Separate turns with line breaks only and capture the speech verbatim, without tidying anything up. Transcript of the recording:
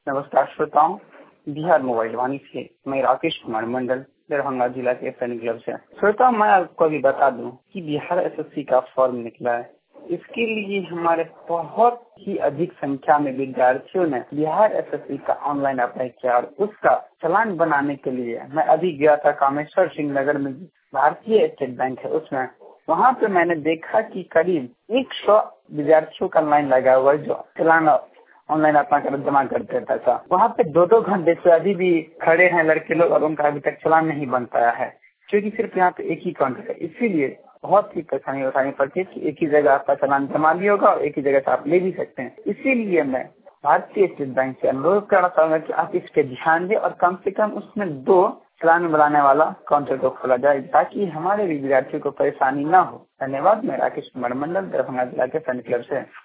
नमस्कार श्रोताओं, बिहार मोबाइल वाणी से मैं राकेश कुमार मंडल दरभंगा जिला के सैनिक क्लब से। श्रोताओं, मैं आपको अभी बता दूं कि बिहार एसएससी का फॉर्म निकला है। इसके लिए हमारे बहुत ही अधिक संख्या में विद्यार्थियों ने बिहार एसएससी का ऑनलाइन अप्लाई किया और उसका चालान बनाने के लिए मैं अभी गया था कामेश्वर सिंह नगर में, भारतीय स्टेट बैंक है उसमें। वहाँ पे मैंने देखा कि करीब सौ विद्यार्थियों का लाइन लगा हुआ है जो चालान ऑनलाइन अपना कर जमा कर देता था। वहाँ पे दो दो घंटे से अभी भी खड़े हैं लड़के लोग और उनका अभी तक चालान नहीं बन पाया है, क्योंकि सिर्फ यहाँ पे एक ही काउंटर है। इसीलिए बहुत ही परेशानी उठानी पड़ती है कि एक ही जगह आपका चालान जमा भी होगा और एक ही जगह से आप ले भी सकते हैं। इसीलिए मैं भारतीय स्टेट बैंक से अनुरोध करना चाहूंगा कि आप इस पे ध्यान दें और कम से कम उसमें दो चालान बनाने वाला काउंटर को खोला जाए ताकि हमारे भी विद्यार्थियों को परेशानी न हो। धन्यवाद। मैं राकेश कुमार मंडल दरभंगा जिला के सैनिक क्लब से।